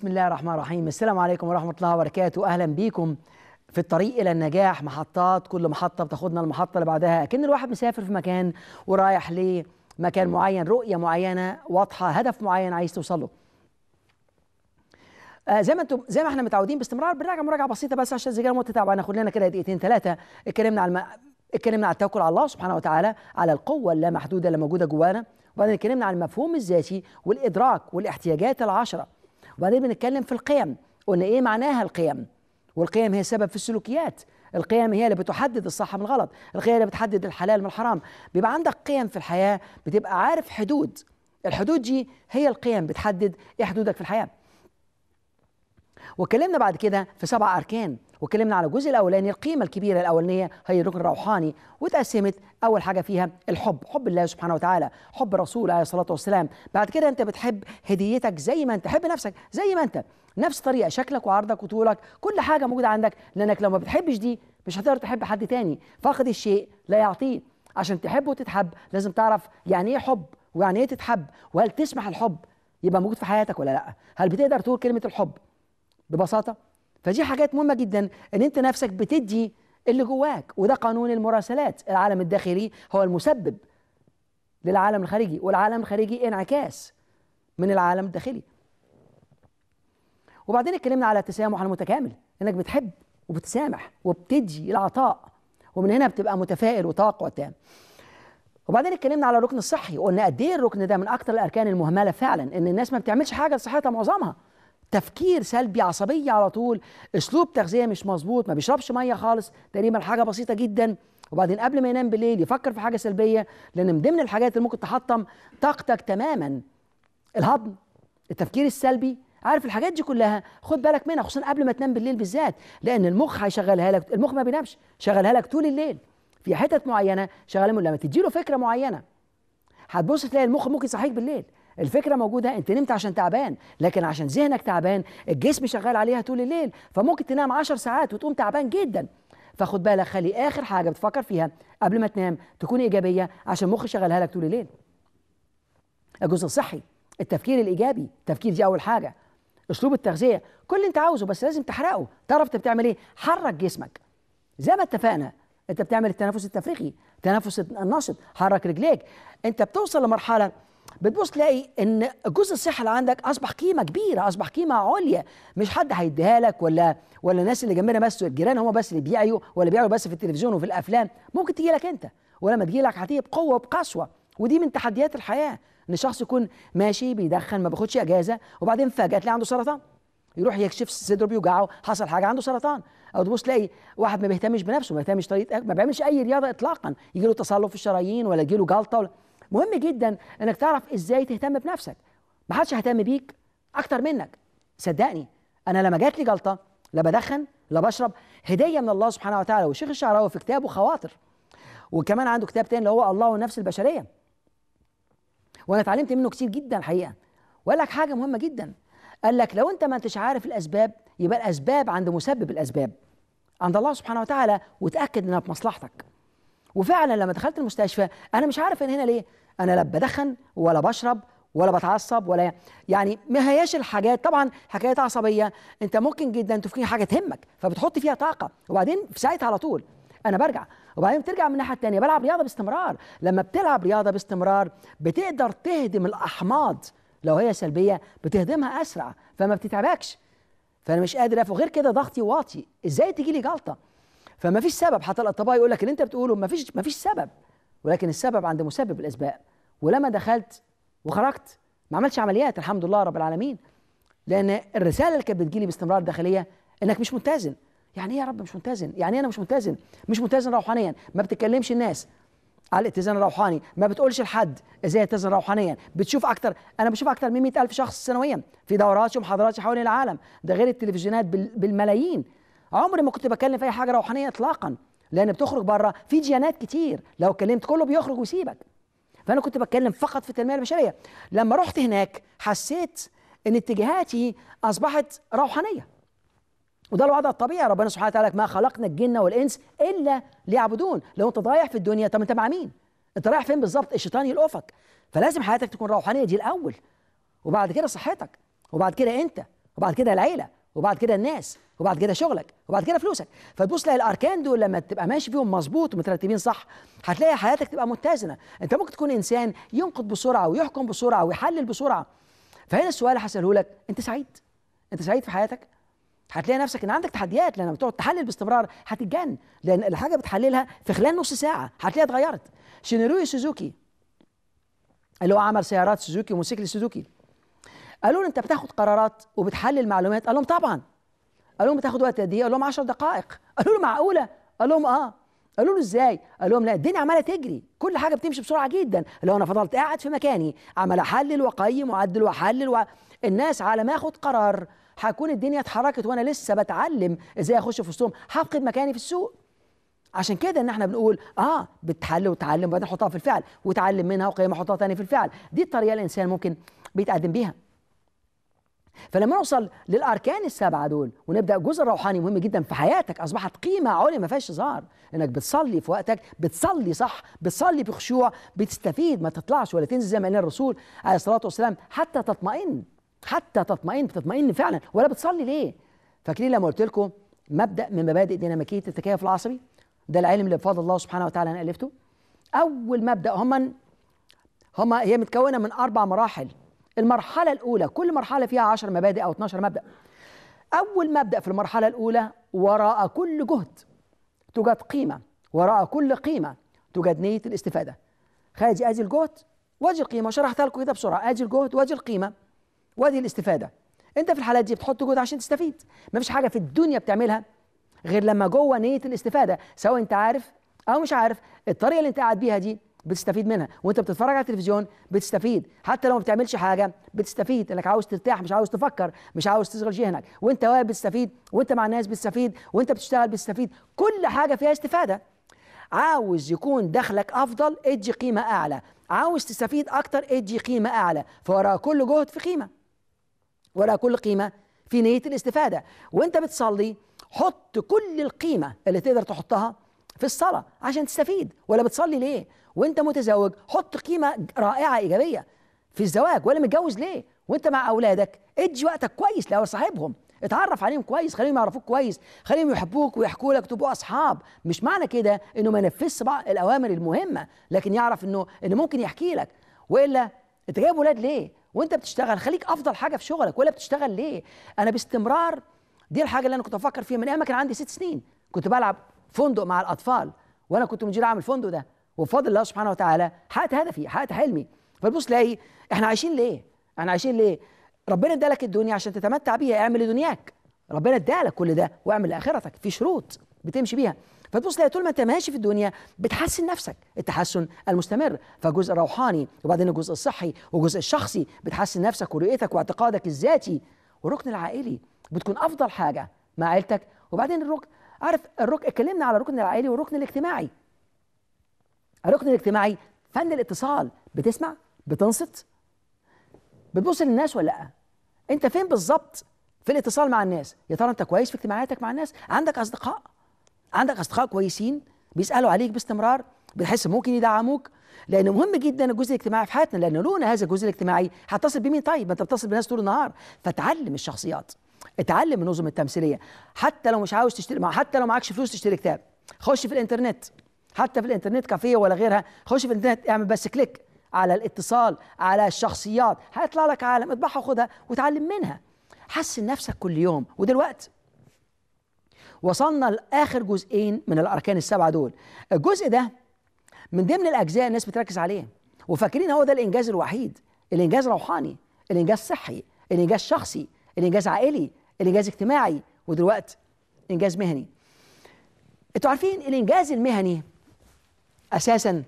بسم الله الرحمن الرحيم. السلام عليكم ورحمة الله وبركاته. أهلا بيكم في الطريق إلى النجاح. محطات، كل محطة بتاخدنا المحطة اللي بعدها، كأن الواحد مسافر في مكان ورايح لمكان معين، رؤية معينة واضحة، هدف معين عايز توصل له. زي ما احنا متعودين باستمرار بنراجع مراجعة بسيطة بس عشان الزجاجة ما تتعب. هناخد لنا كده دقيقتين ثلاثة. اتكلمنا على التوكل على الله سبحانه وتعالى، على القوة اللامحدودة اللي موجودة جوانا، وبعدين اتكلمنا عن المفهوم الذاتي والإدراك والاحتياجات العشرة، وبعدين بنتكلم في القيم. قلنا ايه معناها القيم؟ والقيم هي سبب في السلوكيات، القيم هي اللي بتحدد الصح من الغلط، القيم اللي بتحدد الحلال من الحرام. بيبقى عندك قيم في الحياة، بتبقى عارف حدود، الحدود دي هي القيم، بتحدد ايه حدودك في الحياة. واتكلمنا بعد كده في 7 أركان، واتكلمنا على الجزء الأولاني، القيمة الكبيرة الأولانية هي الركن الروحاني، واتقسمت أول حاجة فيها الحب، حب الله سبحانه وتعالى، حب الرسول عليه الصلاة والسلام. بعد كده أنت بتحب هديتك زي ما أنت، حب نفسك زي ما أنت، نفس طريقة شكلك وعرضك وطولك، كل حاجة موجودة عندك، لأنك لو ما بتحبش دي مش هتقدر تحب حد تاني. فاقد الشيء لا يعطيه. عشان تحب وتتحب لازم تعرف يعني إيه حب ويعني إيه تتحب، وهل تسمح الحب يبقى موجود في حياتك ولا لأ؟ هل بتقدر تقول كلمة الحب ببساطة؟ فدي حاجات مهمة جدا، ان انت نفسك بتدي اللي جواك، وده قانون المراسلات. العالم الداخلي هو المسبب للعالم الخارجي، والعالم الخارجي انعكاس من العالم الداخلي. وبعدين اتكلمنا على التسامح المتكامل، انك بتحب وبتسامح وبتدي العطاء، ومن هنا بتبقى متفائل وتوقع تام. وبعدين اتكلمنا على الركن الصحي، وقلنا قد ايه الركن ده من اكثر الاركان المهمله فعلا، ان الناس ما بتعملش حاجه لصحتها، معظمها تفكير سلبي، عصبية على طول، اسلوب تغذية مش مظبوط، ما بيشربش مية خالص، تقريبا حاجة بسيطة جدا. وبعدين قبل ما ينام بالليل يفكر في حاجة سلبية، لأن من ضمن الحاجات اللي ممكن تحطم طاقتك تماما الهضم، التفكير السلبي. عارف الحاجات دي كلها خد بالك منها، خصوصا قبل ما تنام بالليل بالذات، لأن المخ هيشغلها لك، المخ ما بينامش، شغلها لك طول الليل في حتت معينة شغالة. لما تديله فكرة معينة هتبص تلاقي المخ ممكن يصحيك بالليل. الفكرة موجودة، انت نمت عشان تعبان، لكن عشان ذهنك تعبان الجسم شغال عليها طول الليل، فممكن تنام 10 ساعات وتقوم تعبان جدا. فخد بالك، خلي آخر حاجة بتفكر فيها قبل ما تنام تكون إيجابية، عشان المخ شغلها لك طول الليل. الجزء الصحي، التفكير الإيجابي، التفكير دي أول حاجة. أسلوب التغذية، كل اللي انت عاوزه بس لازم تحرقه، تعرف انت بتعمل ايه، حرك جسمك زي ما اتفقنا. انت بتعمل التنفس التفريغي، التنفس النشط، حرك رجليك. انت بتوصل لمرحلة بتبص تلاقي ان الجزء الصحي اللي عندك اصبح قيمه كبيره، اصبح قيمه عليا، مش حد هيديها لك، ولا الناس اللي جنبنا بس، الجيران هم بس اللي بيعيوا، ولا بيعيوا بس في التلفزيون وفي الافلام. ممكن تجي لك انت، ولما تجي لك هتيجي بقوه وبقسوه. ودي من تحديات الحياه، ان الشخص يكون ماشي بيدخن، ما بياخدش اجازه، وبعدين فجاه تلاقي عنده سرطان، يروح يكشف صدره بيوجعه، حصل حاجه عنده سرطان. او تبص تلاقي واحد ما بيهتمش بنفسه، ما بيهتمش طريقه، ما بيعملش اي رياضه اطلاقا، يجي له تصلب في الشرايين، ولا يجي له جلطه. مهم جدا انك تعرف ازاي تهتم بنفسك. ما حدش هيهتم بيك اكتر منك، صدقني. انا لما جات لي جلطه، لا بدخن لا بشرب، هديه من الله سبحانه وتعالى. والشيخ الشعراوي في كتابه خواطر، وكمان عنده كتاب تاني اللي هو الله والنفس البشريه، وانا اتعلمت منه كتير جدا الحقيقه. وقال لك حاجه مهمه جدا، قال لك لو انت ما انتش عارف الاسباب، يبقى الاسباب عند مسبب الاسباب، عند الله سبحانه وتعالى، وتاكد انها في مصلحتك. وفعلا لما دخلت المستشفى انا مش عارف انا هنا ليه، انا لا بدخن ولا بشرب ولا بتعصب، ولا يعني ما هياش الحاجات، طبعا حكايات عصبيه انت ممكن جدا تفكر حاجه تهمك فبتحط فيها طاقه، وبعدين في ساعتها على طول انا برجع، وبعدين بترجع من الناحيه الثانيه بلعب رياضه باستمرار. لما بتلعب رياضه باستمرار بتقدر تهدم الاحماض، لو هي سلبيه بتهدمها اسرع، فما بتتعبكش. فانا مش قادر افوق، غير كده ضغطي واطي، ازاي تجي لي جلطه؟ فما فيش سبب. حتى الاطباء يقول لك اللي انت بتقوله ما فيش سبب، ولكن السبب عند مسبب الاسباب. ولما دخلت وخرجت ما عملتش عمليات، الحمد لله رب العالمين، لان الرساله اللي كانت بتجيلي باستمرار داخليه انك مش متزن. يعني ايه يا رب مش متزن؟ يعني انا مش متزن، مش متزن روحانيا، ما بتكلمش الناس على الاتزان الروحاني، ما بتقولش لحد ازاي اتزن روحانيا، بتشوف اكتر، انا بشوف اكتر من 100,000 شخص سنويا في دورات ومحاضرات حوالين العالم، ده غير التلفزيونات بالملايين. عمري ما كنت بتكلم في اي حاجه روحانيه اطلاقا، لان بتخرج بره في ديانات كتير، لو اتكلمت كله بيخرج ويسيبك. فانا كنت بتكلم فقط في التنميه البشريه. لما رحت هناك حسيت ان اتجاهاتي اصبحت روحانيه، وده الوضع الطبيعي. ربنا سبحانه وتعالى ما خلقنا الجن والانس الا ليعبدون. لو انت ضايع في الدنيا، طب انت مع مين؟ انت رايح فين بالظبط؟ الشيطان يلقفك. فلازم حياتك تكون روحانيه، دي الاول، وبعد كده صحتك، وبعد كده انت، وبعد كده العيله، وبعد كده الناس، وبعد كده شغلك، وبعد كده فلوسك. فتبص تلاقي الاركان دول لما تبقى ماشي فيهم مظبوط ومترتبين صح، هتلاقي حياتك تبقى متزنه. انت ممكن تكون انسان ينقد بسرعه ويحكم بسرعه ويحلل بسرعه. فهنا السؤال اللي هساله لك، انت سعيد؟ انت سعيد في حياتك؟ هتلاقي نفسك ان عندك تحديات، لما بتقعد تحلل باستمرار هتتجن، لان الحاجه بتحللها في خلال نص ساعه هتلاقيها اتغيرت. شينيروي سوزوكي اللي هو عمل سيارات سوزوكي وموتوسيكل سوزوكي، قالوا له انت بتاخد قرارات وبتحلل معلومات؟ قال لهم طبعا. قال لهم بتاخد وقت قد ايه؟ قال لهم 10 دقائق. قالوا له معقوله؟ قال لهم اه. قالوا له ازاي؟ قال لهم لا، الدنيا عماله تجري، كل حاجه بتمشي بسرعه جدا، لو انا فضلت قاعد في مكاني عمال احلل واقيم واعدل واحلل الناس على ما اخد قرار هكون الدنيا اتحركت وانا لسه بتعلم ازاي اخش في وسطهم، هفقد مكاني في السوق. عشان كده ان احنا بنقول بتحلل وتعلم وبعدين حطها في الفعل، وتعلم منها وقيمها حطها تاني في الفعل. دي الطريقه الانسان ممكن بيتقدم بيها. فلما نوصل للاركان السبعه دول ونبدا الجزء الروحاني مهم جدا في حياتك، اصبحت قيمه عليا ما فيهاش هزار، انك بتصلي في وقتك، بتصلي صح، بتصلي بخشوع، بتستفيد، ما تطلعش ولا تنزل زي ما قال الرسول عليه الصلاه والسلام حتى تطمئن، حتى تطمئن، بتطمئن فعلا، ولا بتصلي ليه؟ فاكرين لما قلت لكم مبدا من مبادئ ديناميكيه التكيف العصبي؟ ده العلم اللي بفضل الله سبحانه وتعالى انا الفته. اول مبدا هي متكونه من 4 مراحل. المرحلة الأولى كل مرحلة فيها 10 مبادئ أو 12 مبدأ. أول مبدأ في المرحلة الأولى: وراء كل جهد توجد قيمة، وراء كل قيمة توجد نية الاستفادة. خارج أدي الجهد وأدي القيمة، شرحتها لكم كده بسرعة، أدي الجهد وأدي القيمة وأدي الاستفادة. أنت في الحالات دي بتحط جهد عشان تستفيد، مفيش حاجة في الدنيا بتعملها غير لما جوه نية الاستفادة، سواء أنت عارف أو مش عارف. الطريقة اللي أنت قاعد بيها دي بتستفيد منها، وانت بتتفرج على التلفزيون بتستفيد، حتى لو ما بتعملش حاجه بتستفيد، انك عاوز ترتاح، مش عاوز تفكر، مش عاوز تشغل ذهنك، وانت واقف بتستفيد، وانت مع الناس بتستفيد، وانت بتشتغل بتستفيد، كل حاجه فيها استفاده. عاوز يكون دخلك افضل ادي قيمه اعلى، عاوز تستفيد اكتر ادي قيمه اعلى. فوراء كل جهد في قيمه، وراء كل قيمه في نيه الاستفاده. وانت بتصلي حط كل القيمه اللي تقدر تحطها في الصلاه عشان تستفيد. ولا بتصلي ليه؟ وانت متزوج حط قيمه رائعه ايجابيه في الزواج. ولا متجوز ليه؟ وانت مع اولادك ادي وقتك كويس لو صاحبهم، اتعرف عليهم كويس، خليهم يعرفوك كويس، خليهم يحبوك ويحكوا لك، تبقوا اصحاب. مش معنى كده انه ما ينفذش بعض الاوامر المهمه، لكن يعرف انه ممكن يحكي لك. والا انت جايب ولاد ليه؟ وانت بتشتغل خليك افضل حاجه في شغلك. ولا بتشتغل ليه؟ انا باستمرار دي الحاجه اللي انا كنت بفكر فيها من ايام ما كان عندي 6 سنين، كنت بلعب فندق مع الاطفال، وانا كنت مدير عام الفندق ده، وبفضل الله سبحانه وتعالى حققت هدفي، حققت حلمي. فتبص تلاقي احنا عايشين ليه؟ احنا عايشين ليه؟ ربنا ادالك الدنيا عشان تتمتع بيها، اعمل لدنياك. ربنا ادالك كل ده واعمل لاخرتك، في شروط بتمشي بيها. فتبص تلاقي طول ما انت ماشي في الدنيا بتحسن نفسك التحسن المستمر. فالجزء الروحاني وبعدين الجزء الصحي والجزء الشخصي بتحسن نفسك ورؤيتك واعتقادك الذاتي. والركن العائلي بتكون افضل حاجه مع عيلتك. وبعدين الركن، عارف الركن، اتكلمنا على الركن العائلي والركن الاجتماعي. الركن الاجتماعي فن الاتصال، بتسمع، بتنصت، بتبص للناس ولا لا؟ انت فين بالظبط في الاتصال مع الناس؟ يا ترى انت كويس في اجتماعاتك مع الناس؟ عندك اصدقاء كويسين بيسالوا عليك باستمرار، بتحس ممكن يدعموك؟ لانه مهم جدا الجزء الاجتماعي في حياتنا، لان لولا هذا الجزء الاجتماعي هتصل بمين؟ طيب ما انت بتصل بناس طول النهار. فتعلم الشخصيات، اتعلم النظم التمثيليه، حتى لو مش عاوز تشتري، حتى لو معكش فلوس تشتري كتاب، خش في الانترنت، حتى في الانترنت كافيه ولا غيرها، خش في الانترنت اعمل بس كليك على الاتصال، على الشخصيات، هيطلع لك عالم، اطبعها وخدها وتعلم منها، حسن نفسك كل يوم. ودلوقتي وصلنا لاخر جزئين من الاركان السبعه دول. الجزء ده من ضمن الاجزاء الناس بتركز عليه وفاكرين هو ده الانجاز الوحيد، الانجاز روحاني، الانجاز صحي، الانجاز شخصي، الانجاز عائلي، الانجاز اجتماعي، ودلوقتي انجاز مهني. انتوا عارفين الانجاز المهني اساسا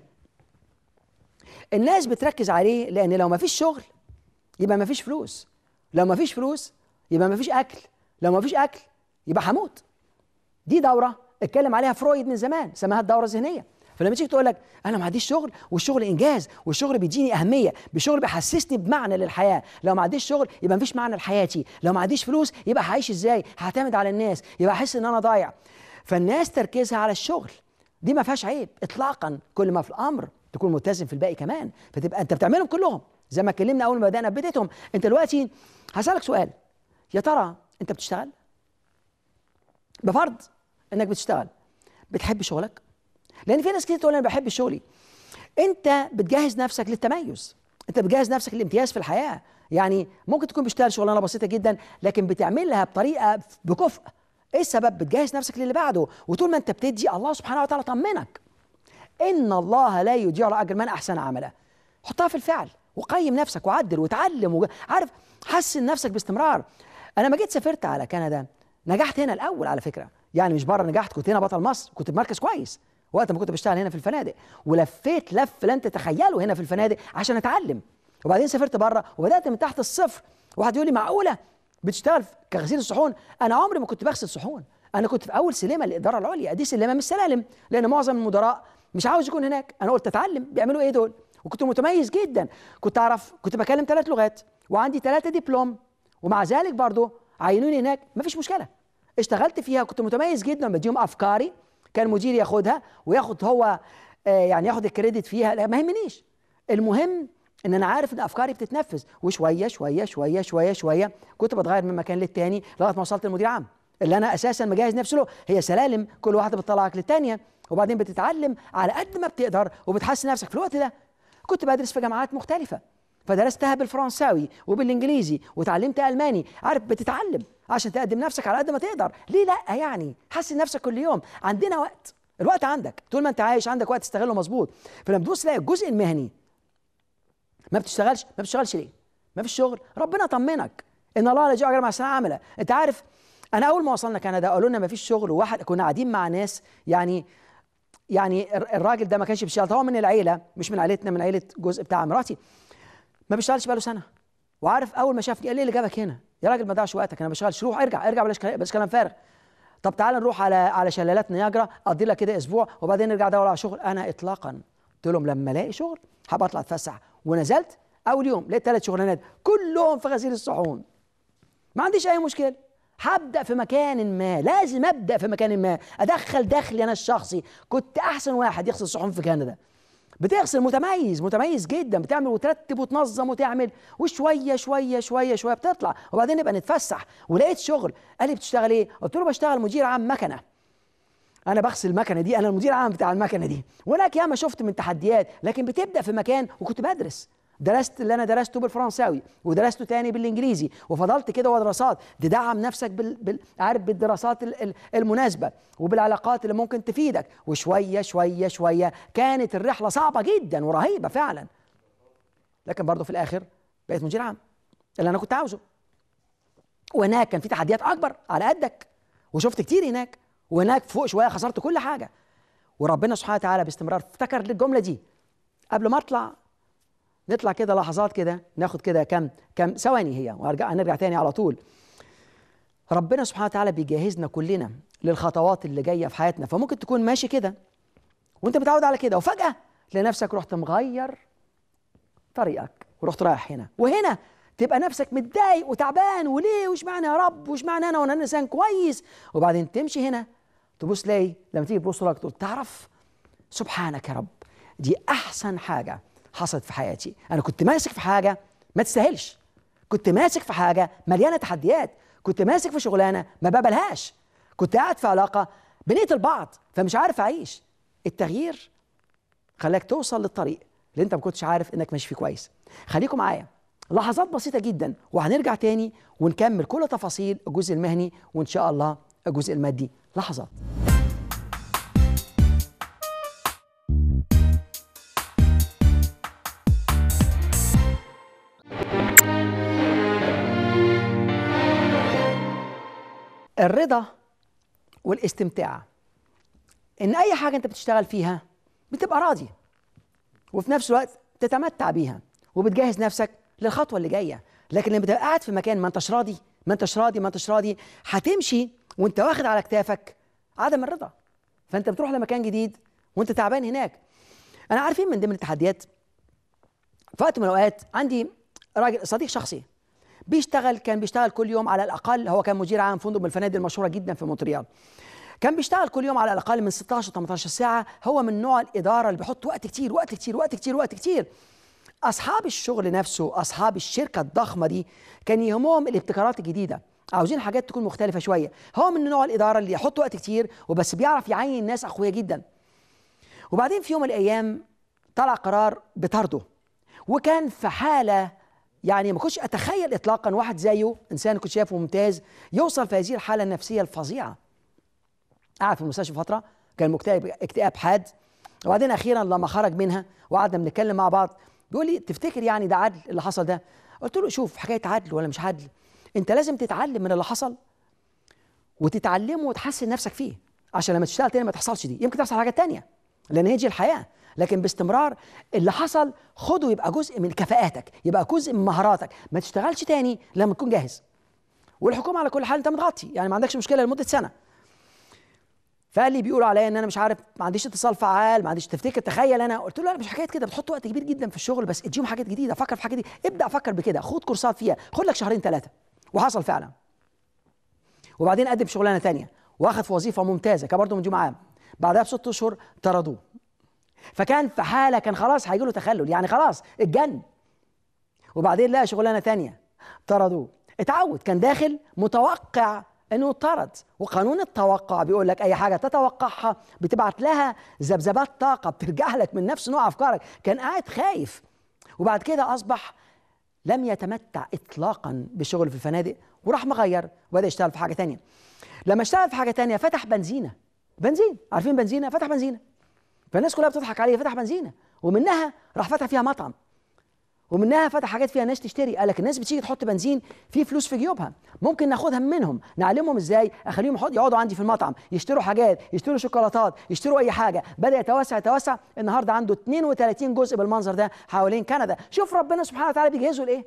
الناس بتركز عليه لان لو ما فيش شغل يبقى ما فيش فلوس، لو ما فيش فلوس يبقى ما فيش اكل، لو ما فيش اكل يبقى هموت. دي دوره اتكلم عليها فرويد من زمان، سماها الدوره الذهنيه. فلما تيجي تقول لك انا ما عنديش شغل والشغل انجاز والشغل بيديني اهميه، بالشغل بيحسسني بمعنى للحياه، لو ما عنديش شغل يبقى ما فيش معنى لحياتي، لو ما عنديش فلوس يبقى هعيش ازاي؟ هعتمد على الناس، يبقى احس ان انا ضايع. فالناس تركيزها على الشغل، دي ما فيهاش عيب اطلاقا، كل ما في الامر تكون ملتزم في الباقي كمان، فتبقى انت بتعملهم كلهم زي ما اتكلمنا اول ما بدانا بدايتهم. انت دلوقتي هسالك سؤال، يا ترى انت بتشتغل؟ بفرض انك بتشتغل، بتحب شغلك؟ لان في ناس كتير تقول انا بحب شغلي. انت بتجهز نفسك للتميز، انت بتجهز نفسك للامتياز في الحياه. يعني ممكن تكون بتشتغل شغلانه بسيطه جدا لكن بتعملها بطريقه بكفء. ايه السبب؟ بتجهز نفسك للي بعده، وطول ما انت بتدي الله سبحانه وتعالى طمنك ان الله لا يضيع اجر من احسن عملا. حطها في الفعل وقيم نفسك وعدل وتعلم عارف، حسن نفسك باستمرار. انا ما جيت سافرت على كندا نجحت هنا الاول على فكره، يعني مش بره نجحت، كنت هنا بطل مصر، كنت بمركز كويس وقت ما كنت بشتغل هنا في الفنادق، ولفيت لف لن تتخيله هنا في الفنادق عشان اتعلم. وبعدين سافرت بره وبدات من تحت الصفر. واحد يقول لي معقوله بتشتغل كغسيل الصحون؟ انا عمري ما كنت بغسل صحون، انا كنت في اول سلمه للاداره العليا، دي سلمه مش سلالم، لان معظم المدراء مش عاوز يكون هناك. انا قلت اتعلم بيعملوا ايه دول، وكنت متميز جدا، كنت اعرف، كنت بكلم 3 لغات وعندي 3 دبلوم، ومع ذلك برضه عينوني هناك مفيش مشكله. اشتغلت فيها، كنت متميز جدا، بديهم افكاري، كان مديري ياخدها وياخد هو يعني ياخد الكريدت فيها، لا ما يهمنيش. المهم ان انا عارف ان افكاري بتتنفذ، وشويه شويه شويه شويه شويه كنت بتغير من مكان للتاني لغايه ما وصلت للمدير عام اللي انا اساسا مجهز نفسي له. هي سلالم كل واحده بتطلعك للتانيه، وبعدين بتتعلم على قد ما بتقدر وبتحسن نفسك. في الوقت ده كنت بدرس في جامعات مختلفه، فدرستها بالفرنساوي وبالانجليزي وتعلمت الماني. عارف، بتتعلم عشان تقدم نفسك على قد ما تقدر. ليه لا؟ يعني حسن نفسك كل يوم. عندنا وقت، الوقت عندك طول ما انت عايش عندك وقت تستغله مظبوط. فلما تبص تلاقي الجزء المهني ما بتشتغلش ليه؟ ما فيش شغل، ربنا طمنك ان الله لا يضيع اجر من احسن عملا. انت عارف انا اول ما وصلنا كندا قالوا لنا ما فيش شغل، وواحد كنا قاعدين مع ناس يعني الراجل ده ما كانش بيشتغل، هو من العيله، مش من عيلتنا، من عيله جزء بتاع مراتي، ما بيشتغلش بقاله سنه. وعارف اول ما شافني قال لي: ايه اللي جابك هنا يا راجل؟ ما ضيعش وقتك، انا ما بشتغلش، روح ارجع بلاش كلام فارغ. طب تعال نروح على شلالات نياجرا، اقضي لك كده اسبوع وبعدين نرجع ادور على شغل. انا اطلاقا، قلت لهم لما الاقي شغل هبقى اطلع اتفسح. ونزلت اول يوم لقيت 3 شغلانات كلهم في غسيل الصحون. ما عنديش اي مشكله، هبدا في مكان ما، لازم ابدا في مكان ما، ادخل دخلي انا الشخصي. كنت احسن واحد يغسل صحون في كندا، بتغسل، متميز جدا، بتعمل وترتب وتنظم وتعمل، وشويه شويه شويه شويه بتطلع، وبعدين نبقى نتفسح. ولقيت شغل. قال لي: بتشتغل ايه؟ قلت له: بشتغل مدير عام مكنه، انا بغسل المكنه دي، انا المدير العام بتاع المكنه دي. وهناك ياما شفت من تحديات، لكن بتبدا في مكان. وكنت درست اللي انا درسته بالفرنساوي ودرسته تاني بالانجليزي، وفضلت كده ودراسات تدعم نفسك عارف، بالدراسات المناسبه وبالعلاقات اللي ممكن تفيدك. وشويه شويه شويه كانت الرحله صعبه جدا ورهيبه فعلا، لكن برضه في الاخر بقيت مدير عام اللي انا كنت عاوزه. وهناك كان في تحديات اكبر على قدك، وشفت كتير هناك، وهناك فوق شويه خسرت كل حاجه. وربنا سبحانه وتعالى باستمرار افتكر الجمله دي. قبل ما نطلع كده لحظات كده، ناخد كده كم ثواني هي، هنرجع تاني على طول. ربنا سبحانه وتعالى بيجهزنا كلنا للخطوات اللي جايه في حياتنا. فممكن تكون ماشي كده وانت متعود على كده، وفجاه تلاقي نفسك رحت مغير طريقك ورحت رايح هنا وهنا، تبقى نفسك متضايق وتعبان، وليه؟ وش معنى يا رب؟ وش معنى انا وانا انسان كويس؟ وبعدين تمشي هنا تبص تلاقي لما تيجي تبص لك تقول: تعرف سبحانك يا رب، دي احسن حاجه حصلت في حياتي. انا كنت ماسك في حاجه ما تستاهلش، كنت ماسك في حاجه مليانه تحديات، كنت ماسك في شغلانه ما بقبلهاش، كنت قاعد في علاقه بنقتل بعض فمش عارف اعيش. التغيير خلاك توصل للطريق اللي انت ما كنتش عارف انك ماشي فيه كويس. خليكم معايا لحظات بسيطه جدا وهنرجع تاني ونكمل كل تفاصيل الجزء المهني وان شاء الله الجزء المادي. لحظات. الرضا والاستمتاع، ان اي حاجه انت بتشتغل فيها بتبقى راضي وفي نفس الوقت تتمتع بيها وبتجهز نفسك للخطوه اللي جايه. لكن لما تبقى قاعد في مكان ما انتش راضي هتمشي وانت واخد على كتافك عدم الرضا، فانت بتروح لمكان جديد وانت تعبان هناك. انا عارفين من ضمن التحديات في وقت من الاوقات عندي راجل صديق شخصي كان بيشتغل كل يوم على الاقل، هو كان مدير عام فندق من الفنادق المشهوره جدا في مونتريال، كان بيشتغل كل يوم على الاقل من 16 18 ساعه. هو من نوع الاداره اللي بيحط وقت كتير. اصحاب الشغل نفسه، اصحاب الشركه الضخمه دي، كان يهمهم الابتكارات الجديده، عاوزين حاجات تكون مختلفه شويه. هو من نوع الاداره اللي يحط وقت كتير وبس بيعرف يعين ناس اقوياء جدا. وبعدين في يوم من الايام طلع قرار بطرده، وكان في حاله يعني ما كنتش اتخيل اطلاقا واحد زيه، انسان كنت شايفه ممتاز، يوصل في هذه الحاله النفسيه الفظيعه. قعد في المستشفى فتره، كان مكتئب اكتئاب حاد. وبعدين اخيرا لما خرج منها وقعدنا بنتكلم مع بعض، بيقول لي تفتكر يعني ده عدل اللي حصل ده؟ قلت له شوف، حكايه عدل ولا مش عدل، انت لازم تتعلم من اللي حصل وتتعلمه وتحسن نفسك فيه، عشان لما تشتغل تاني ما تحصلش دي. يمكن تحصل حاجات تانية لان هي دي الحياه، لكن باستمرار اللي حصل خده يبقى جزء من كفاءاتك، يبقى جزء من مهاراتك، ما تشتغلش تاني لما تكون جاهز. والحكومه على كل حال انت متغطي، يعني ما عندكش مشكله لمده سنه. فقال لي بيقولوا عليا ان انا مش عارف، ما عنديش اتصال فعال، ما عنديش تفتكر، تخيل. انا قلت له لا مش حكايه كده، بتحط وقت كبير جدا في الشغل، بس اديهم حاجات جديده، فكر في حاجه دي، ابدا افكر بكده، خد كورسات فيها، خد لك شهرين ثلاثه. وحصل فعلا. وبعدين قدم شغلانه ثانيه واخد في وظيفه ممتازه كان برضه من معاه. بعدها ب6 اشهر طردوه. فكان في حاله كان خلاص هيجي له تخلل، يعني خلاص اتجن. وبعدين لقى شغلانه ثانيه طردوه. اتعود، كان داخل متوقع انه يطرد، وقانون التوقع بيقول لك اي حاجه تتوقعها بتبعت لها ذبذبات طاقه بترجع لك من نفس نوع افكارك. كان قاعد خايف. وبعد كده اصبح لم يتمتع اطلاقا بالشغل في الفنادق، وراح مغير وبدا يشتغل في حاجه ثانيه. لما اشتغل في حاجه ثانيه فتح بنزينه. بنزين، عارفين بنزينه؟ فتح بنزينه. فالناس كلها بتضحك عليه، فتح بنزينه. ومنها راح فتح فيها مطعم، ومنها فتح حاجات فيها ناس تشتري. قال لك الناس بتيجي تحط بنزين في فلوس في جيوبها، ممكن ناخدها منهم، نعلمهم ازاي، اخليهم يقعدوا عندي في المطعم يشتروا حاجات، يشتروا شوكولاتات، يشتروا اي حاجه. بدا يتوسع يتوسع، النهارده عنده 32 جزء بالمنظر ده حوالين كندا. شوف ربنا سبحانه وتعالى بيجهزه لايه.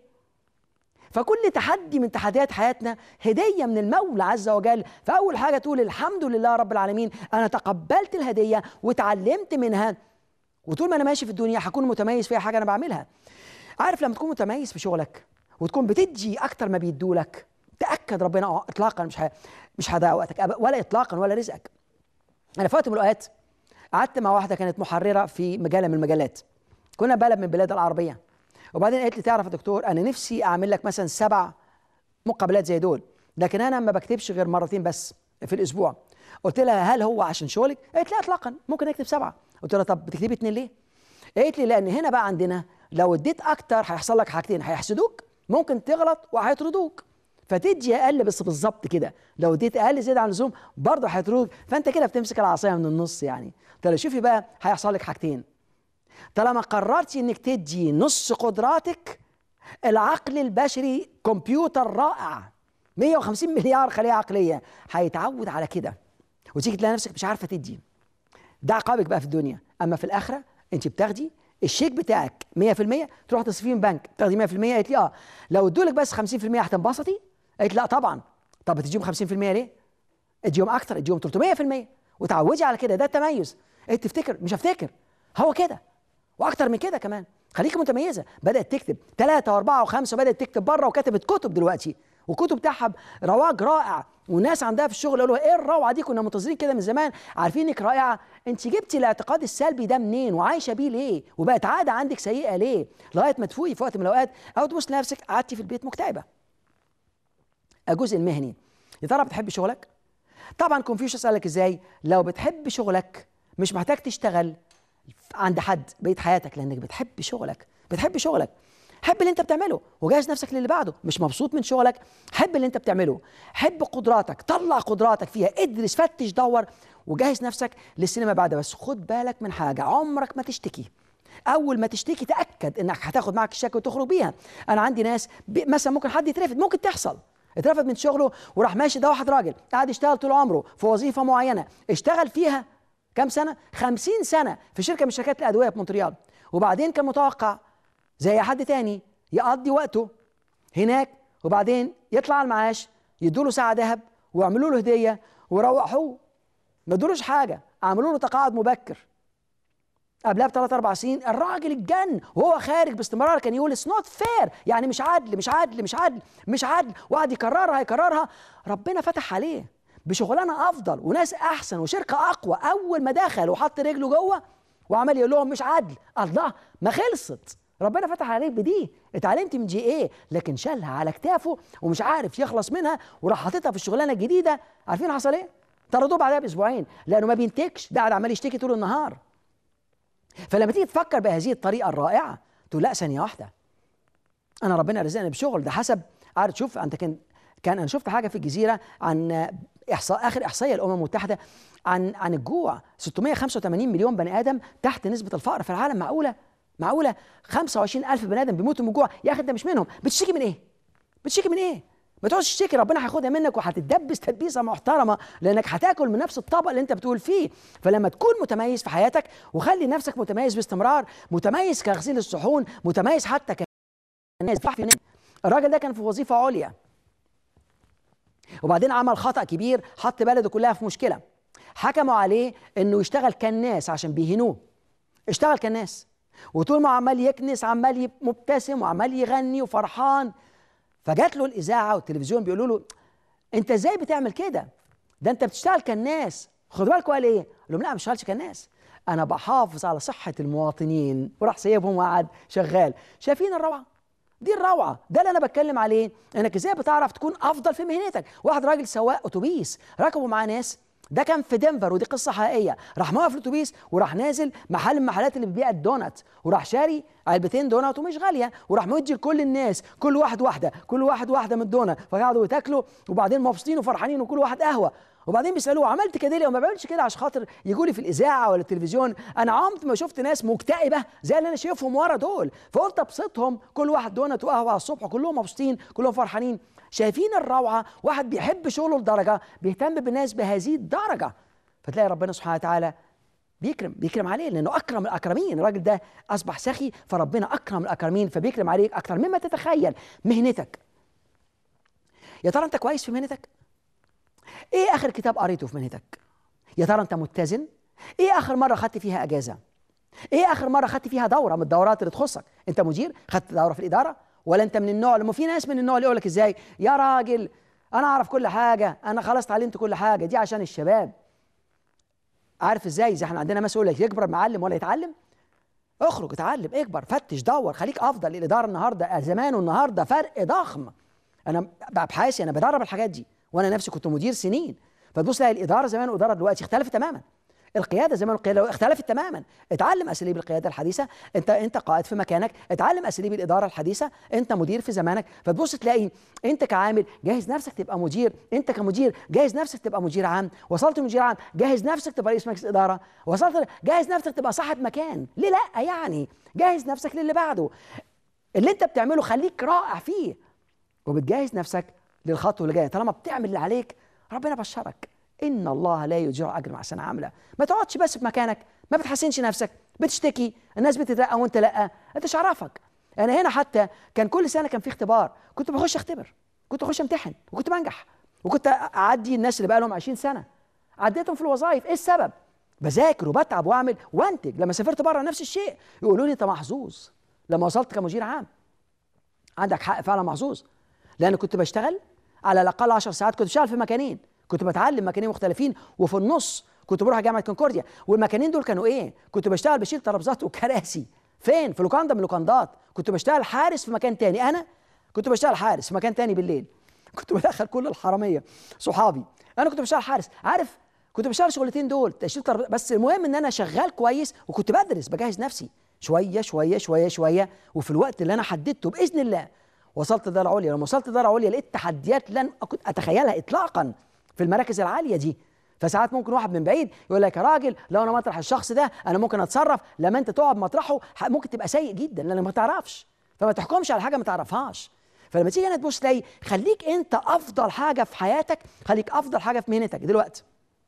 فكل تحدي من تحديات حياتنا هديه من المولى عز وجل. فاول حاجه تقول الحمد لله رب العالمين، انا تقبلت الهديه وتعلمت منها، وطول ما انا ماشي في الدنيا هكون متميز في اي حاجه انا بعملها. عارف لما تكون متميز في شغلك وتكون بتدي اكتر ما بيدولك، تاكد ربنا اطلاقا مش هيضيع وقتك ولا اطلاقا ولا رزقك. انا في وقت من الاوقات قعدت مع واحده كانت محرره في مجله من المجلات، كنا بلد من البلاد العربيه. وبعدين قالت لي تعرف يا دكتور، انا نفسي اعمل لك مثلا 7 مقابلات زي دول، لكن انا ما بكتبش غير مرتين بس في الاسبوع. قلت لها هل هو عشان شغلك؟ قالت لا اطلاقا، ممكن اكتب 7. قلت لها طب بتكتبي 2 ليه؟ قالت لي لان هنا بقى عندنا لو اديت اكتر هيحصل لك حاجتين، هيحسدوك، ممكن تغلط وهيطردوك، فتدي اقل بس بالظبط كده. لو اديت اقل زياده عن اللزوم برضه هيطردوك، فانت كده بتمسك العصايه من النص يعني. قلت لها شوفي بقى هيحصل لك حاجتين، طالما قررتي انك تدي نص قدراتك، العقل البشري كمبيوتر رائع 150 مليار خليه عقليه، هيتعود على كده وتيجي تلاقي نفسك مش عارفه تدي. ده عقابك بقى في الدنيا. اما في الاخره انت بتاخدي الشيك بتاعك 100%، تروح تصرفيه من بنك تاخدي 100%. قالت لي اه. لو ادولك بس 50% هتنبسطي؟ قالت لا طبعا. طب بتديهم 50% ليه؟ اديهم اكتر، اديهم 300%، وتعودي على كده، ده التميز. قالت تفتكر؟ مش هفتكر، هو كده واكتر من كده كمان. خليكي متميزه. بدات تكتب 3 و4 و5، بدات تكتب بره وكتبت كتب دلوقتي، وكتب بتاعها رواج رائع، والناس عندها في الشغل قالوا ايه الروعه دي، كنا منتظرين كده من زمان، عارفين انك رائعه. انت جبتي الاعتقاد السلبي ده منين وعايشه بيه ليه؟ وبقت عاده عندك سيئه ليه؟ لغايه ما تفوقي في وقت من الاوقات او تبص لنفسك قعدتي في البيت مكتئبه. الجزء المهني، يا ترى بتحبي شغلك؟ طبعا كونفوشيوس قال لك ازاي؟ لو بتحب شغلك مش محتاج تشتغل عند حد بقيه حياتك، لانك بتحب شغلك. بتحب شغلك، حب اللي انت بتعمله وجهز نفسك للي بعده. مش مبسوط من شغلك؟ حب اللي انت بتعمله، حب قدراتك، طلع قدراتك فيها، ادرس فتش دور، وجهز نفسك للسينما بعد. بس خد بالك من حاجه، عمرك ما تشتكي. اول ما تشتكي تاكد انك هتاخد معك الشكوى وتخرج بيها. انا عندي ناس مثلا ممكن حد يترفد، ممكن تحصل، اترفد من شغله وراح ماشي. ده واحد راجل قاعد يشتغل طول عمره في وظيفه معينه، اشتغل فيها كم سنه؟ 50 سنه في شركه من شركات الادويه في مونتريال، وبعدين كان متوقع زي حد تاني يقضي وقته هناك، وبعدين يطلع على المعاش، يدوا له ساعه ذهب ويعملوا له هديه ويروحوه. ما ادولوش حاجه، عملوا له تقاعد مبكر. قبلها ب3 4 سنين الراجل اتجن وهو خارج باستمرار، كان يقول اتس نوت فير، يعني مش عدل مش عدل مش عدل مش عدل، وقعد يكررها يكررها. ربنا فتح عليه بشغلانه افضل وناس احسن وشركه اقوى. اول ما دخل وحط رجله جوه وعمال يقول لهم مش عدل، الله ما خلصت. ربنا فتح عليك بدي، اتعلمت من جي ايه، لكن شالها على كتافه ومش عارف يخلص منها، وراح حاططها في الشغلانه الجديده. عارفين حصل ايه؟ طردوه بعدها باسبوعين، لانه ما بينتجش، ده قاعد عمال يشتكي طول النهار. فلما تيجي تفكر بهذه الطريقه الرائعه تقول لا، ثانيه واحده، انا ربنا رزقني بشغل، ده حسب، عارف، شوف انت كان انا شفت حاجه في الجزيره عن اخر احصائيه الامم المتحده عن الجوع. 685 مليون بني ادم تحت نسبه الفقر في العالم. معقوله 25,000 بني ادم بيموتوا من الجوع؟ يا اخي انت مش منهم، بتشتكي من ايه؟ بتشتكي من ايه؟ ما تقعدش تشتكي، ربنا هياخدها منك وهتتدبس تدبيسه محترمه، لانك هتاكل من نفس الطبق اللي انت بتقول فيه. فلما تكون متميز في حياتك، وخلي نفسك متميز باستمرار، متميز كغسيل الصحون، متميز حتى كناس. الراجل ده كان في وظيفه عليا، وبعدين عمل خطأ كبير، حط بلده كلها في مشكله. حكموا عليه انه يشتغل كناس عشان بيهنوه. اشتغل كناس، وطول ما عمال يكنس عمال مبتسم وعمال يغني وفرحان. فجات له الاذاعه والتلفزيون بيقولوا له انت ازاي بتعمل كده؟ ده انت بتشتغل كناس. خدوا بالكم قال ايه؟ قال لهم لا، ما بشتغلش كناس، انا بحافظ على صحه المواطنين. وراح سايبهم وقعد شغال. شايفين الروعه؟ دي الروعه، ده اللي انا بتكلم عليه، انك ازاي بتعرف تكون افضل في مهنتك. واحد راجل سواق اتوبيس ركبوا معاه ناس، ده كان في دنفر ودي قصه حقيقيه، راح موقف الاتوبيس وراح نازل محل من المحلات اللي بتبيع الدونات، وراح شاري علبتين دونات ومش غاليه، وراح مدي لكل الناس، كل واحد واحده من الدونات، فقعدوا يتاكلوا وبعدين مبسوطين وفرحانين، وكل واحد قهوه. وبعدين بيسالوه عملت كده ليه؟ وما بعملش كده عشان خاطر يجوا لي في الاذاعه ولا التلفزيون، انا عمري ما شفت ناس مكتئبه زي اللي انا شايفهم ورا دول، فقلت ابسطهم، كل واحد دونت وقهوه على الصبح، كلهم مبسوطين كلهم فرحانين. شايفين الروعه؟ واحد بيحب شغله لدرجه بيهتم بالناس بهذه الدرجه، فتلاقي ربنا سبحانه وتعالى بيكرم عليه، لانه اكرم الاكرمين. الراجل ده اصبح سخي، فربنا اكرم الاكرمين، فبيكرم عليك اكثر مما تتخيل. مهنتك، يا ترى انت كويس في مهنتك؟ ايه اخر كتاب قريته في مهنتك؟ يا ترى انت متزن؟ ايه اخر مره خدت فيها اجازه؟ ايه اخر مره خدت فيها دوره من الدورات اللي تخصك؟ انت مدير خدت دوره في الاداره؟ ولا انت من النوع، لما في ناس من النوع اللي يقول لك ازاي يا راجل انا اعرف كل حاجه، انا خلاص اتعلمت كل حاجه، دي عشان الشباب. عارف ازاي؟ اذا احنا عندنا مسؤول يكبر معلم ولا يتعلم؟ اخرج اتعلم، اكبر، فتش، دور، خليك افضل. الاداره النهارده زمان والنهارده فرق ضخم. انا بابحاثي انا بدرب الحاجات دي، وانا نفسي كنت مدير سنين. فتبص تلاقي الاداره زمان والاداره دلوقتي اختلفت تماما. القياده زمان والقياده اختلفت تماما. اتعلم اساليب القياده الحديثه، انت قائد في مكانك، اتعلم اساليب الاداره الحديثه، انت مدير في زمانك. فتبص تلاقي انت كعامل جاهز نفسك تبقى مدير، انت كمدير جاهز نفسك تبقى مدير عام، وصلت مدير عام جاهز نفسك تبقى رئيس مجلس اداره، وصلت جاهز نفسك تبقى صاحب مكان. ليه لا؟ يعني جاهز نفسك للي بعده. اللي انت بتعمله خليك رائع فيه، وبتجهز نفسك للخطوه اللي جايه. طالما بتعمل اللي عليك ربنا بشرك، ان الله لا يضيع اجر احسن عامله. ما تقعدش بس في مكانك، ما بتحسنش نفسك، بتشتكي، الناس بتترقى وانت لا، انت مش عارفك. انا هنا حتى كان كل سنه كان في اختبار، كنت بخش اختبر، كنت بخش امتحن، وكنت بنجح، وكنت اعدي الناس اللي بقى لهم 20 سنه عديتهم في الوظائف. ايه السبب؟ بذاكر وبتعب واعمل وانتج. لما سافرت بره نفس الشيء، يقولوا لي انت محظوظ لما وصلت كمدير عام. عندك حق فعلا، محظوظ، لان كنت بشتغل على الاقل 10 ساعات، كنت بشتغل في مكانين، كنت بتعلم مكانين مختلفين، وفي النص كنت بروح جامعه كونكورديا. والمكانين دول كانوا ايه؟ كنت بشتغل بشيل ترابيزات وكراسي. فين؟ في لوكاندا من اللوكاندات. كنت بشتغل حارس في مكان تاني، انا كنت بشتغل حارس في مكان تاني بالليل، كنت بدخل كل الحراميه صحابي، انا كنت بشتغل حارس. عارف، كنت بشتغل شغلتين دول، تشيل بس المهم ان انا شغال كويس، وكنت بدرس بجهز نفسي شويه شويه شويه شويه، وفي الوقت اللي انا حددته باذن الله وصلت دار عليا. لما وصلت دار عليا لقيت تحديات لن كنت اتخيلها اطلاقا في المراكز العاليه دي. فساعات ممكن واحد من بعيد يقول لك يا راجل لو انا مطرح الشخص ده انا ممكن اتصرف، لما انت تقعد مطرحه ممكن تبقى سيء جدا لانك ما تعرفش، فما تحكمش على حاجه ما تعرفهاش. فلما تيجي هنا تبص تلاقي خليك انت افضل حاجه في حياتك، خليك افضل حاجه في مهنتك. دلوقتي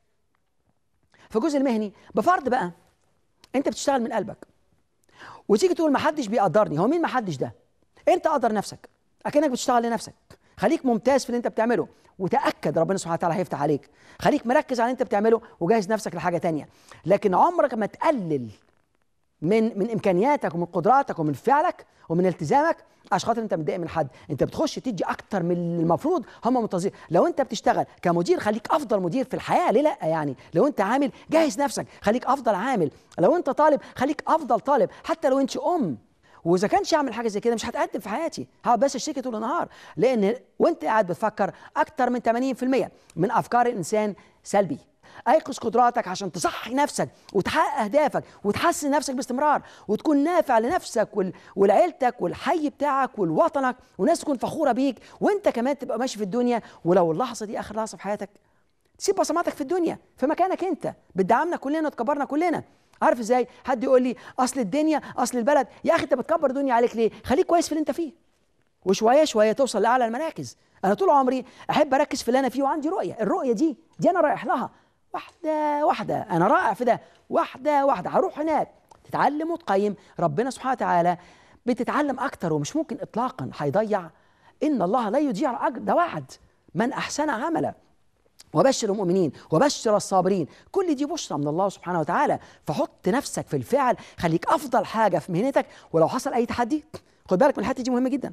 في الجزء المهني بفرض بقى انت بتشتغل من قلبك، وتيجي تقول ما حدش بيقدرني. هو مين ما حدش ده؟ انت قدر نفسك اكنك بتشتغل لنفسك. خليك ممتاز في اللي انت بتعمله، وتاكد ربنا سبحانه وتعالى هيفتح عليك. خليك مركز على اللي انت بتعمله وجهز نفسك لحاجه تانية، لكن عمرك ما تقلل من امكانياتك ومن قدراتك ومن فعلك ومن التزامك عشان خاطر انت متضايق من حد. انت بتخش تدي اكتر من المفروض هم منتظرين. لو انت بتشتغل كمدير خليك افضل مدير في الحياه، ليه لا؟ يعني لو انت عامل جهز نفسك خليك افضل عامل، لو انت طالب خليك افضل طالب، حتى لو انت ام واذا كانش اعمل حاجه زي كده مش هتقدم في حياتي، هقعد بس اشتكي طول النهار. لان وانت قاعد بتفكر اكتر من 80% من افكار الانسان سلبي. ايقظ قدراتك عشان تصحي نفسك وتحقق اهدافك وتحسن نفسك باستمرار وتكون نافع لنفسك ولعيلتك والحي بتاعك ولوطنك، والناس تكون فخوره بيك، وانت كمان تبقى ماشي في الدنيا. ولو اللحظه دي اخر لحظه في حياتك، تسيب بصماتك في الدنيا في مكانك انت، بتدعمنا كلنا وتكبرنا كلنا. عارف ازاي؟ حد يقول لي اصل الدنيا اصل البلد. يا اخي انت بتكبر الدنيا عليك ليه؟ خليك كويس في اللي انت فيه، وشويه شويه توصل لاعلى المراكز. انا طول عمري احب اركز في اللي انا فيه، وعندي رؤيه، الرؤيه دي انا رايح لها واحده واحده. انا رائع في ده، واحده واحده هروح هناك. تتعلم وتقيم ربنا سبحانه وتعالى، بتتعلم اكتر، ومش ممكن اطلاقا هيضيع. ان الله لا يضيع اجر، ده وعد من احسن عملا. وبشر المؤمنين وبشر الصابرين، كل دي بشرى من الله سبحانه وتعالى. فحط نفسك في الفعل، خليك افضل حاجه في مهنتك. ولو حصل اي تحدي، خد بالك من الحته دي مهمه جدا.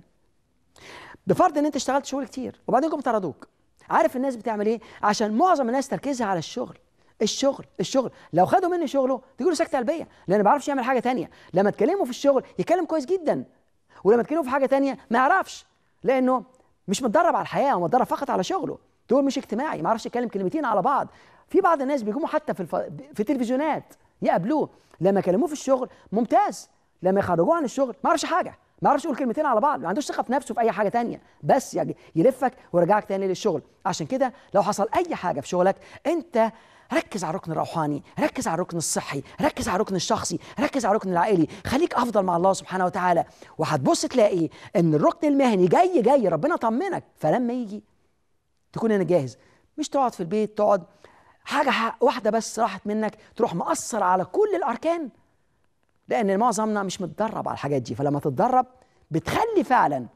بفرض ان انت اشتغلت شغل كتير وبعدين جم طردوك، عارف الناس بتعمل ايه؟ عشان معظم الناس تركيزها على الشغل الشغل الشغل. لو خدوا مني شغله تجيله سكته قلبيه، لان ما بيعرفش يعمل حاجه تانية. لما تكلمه في الشغل يتكلم كويس جدا، ولما تكلمه في حاجه تانية ما يعرفش، لانه مش متدرب على الحياه ومتدرب فقط على شغله. دول مش اجتماعي، ما يعرفش يتكلم كلمتين على بعض. في بعض الناس بيجوا حتى في التلفزيونات يقابلوه، لما كلموه في الشغل ممتاز، لما يخرجوه عن الشغل ما يعرفش حاجه، ما يعرفش يقول كلمتين على بعض، ما عندوش ثقه في نفسه في اي حاجه تانية، بس يعني يلفك ويرجعك تاني للشغل. عشان كده لو حصل اي حاجه في شغلك، انت ركز على الركن الروحاني، ركز على الركن الصحي، ركز على الركن الشخصي، ركز على الركن العائلي، خليك افضل مع الله سبحانه وتعالى. وهتبص تلاقي ان الركن المهني جاي ربنا طمنك، فلما يجي تكون انا جاهز. مش تقعد في البيت، تقعد حاجه واحده بس راحت منك تروح مأثر على كل الاركان، لان معظمنا مش متدرب على الحاجات دي. فلما تتدرب بتخلي فعلا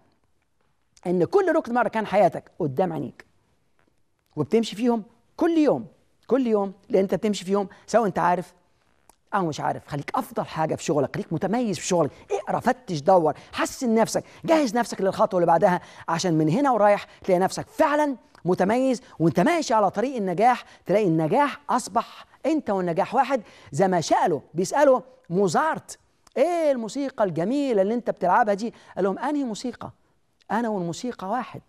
ان كل ركن من اركان حياتك قدام عينيك، وبتمشي فيهم كل يوم كل يوم، لان انت بتمشي فيهم سواء انت عارف او مش عارف. خليك افضل حاجه في شغلك، خليك متميز في شغلك، اقرا، فتش، دور، حسن نفسك، جهز نفسك للخطوه اللي بعدها، عشان من هنا ورايح تلاقي نفسك فعلا متميز. وانت ماشي على طريق النجاح تلاقي النجاح اصبح انت والنجاح واحد. زي ما بيسالوا موزارت ايه الموسيقى الجميله اللي انت بتلعبها دي؟ قال لهم انهي موسيقى؟ انا والموسيقى واحد.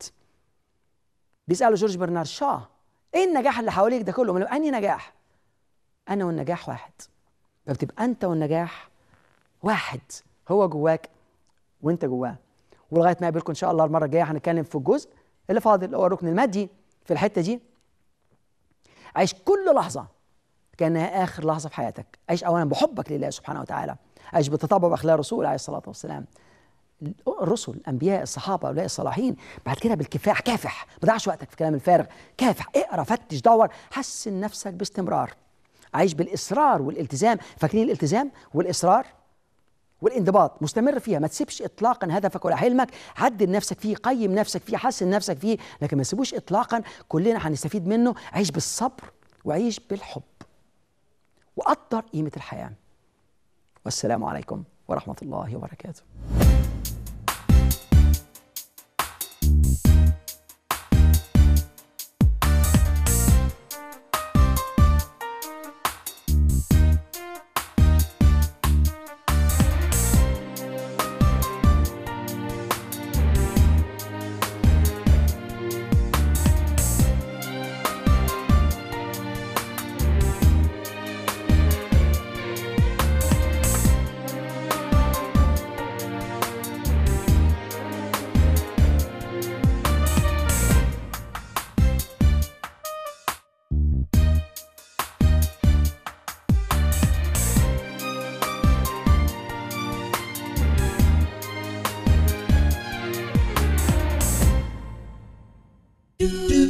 بيسالوا جورج برنارد شو ايه النجاح اللي حواليك ده كله؟ انهي نجاح؟ انا والنجاح واحد. فبتبقى انت والنجاح واحد، هو جواك وانت جواه. ولغايه ما اقابلكم ان شاء الله المره الجايه هنتكلم في الجزء اللي فاضل، اللي هو الركن المادي. في الحته دي عيش كل لحظه كانها اخر لحظه في حياتك. عيش اولا بحبك لله سبحانه وتعالى، عيش بالتطبع باخلاق الرسول عليه الصلاه والسلام، الرسل، الانبياء، الصحابه، اولياء الصالحين. بعد كده بالكفاح، كافح، ما تضيعش وقتك في الكلام الفارغ، كافح، اقرا، فتش، دور، حسن نفسك باستمرار. عيش بالاصرار والالتزام. فاكرين الالتزام والاصرار والانضباط؟ مستمر فيها، ما تسيبش اطلاقا هدفك ولا حلمك. عدل نفسك فيه، قيم نفسك فيه، حسن نفسك فيه، لكن ما تسيبوش اطلاقا. كلنا هنستفيد منه. عيش بالصبر وعيش بالحب، وقدر قيمه الحياه. والسلام عليكم ورحمه الله وبركاته. do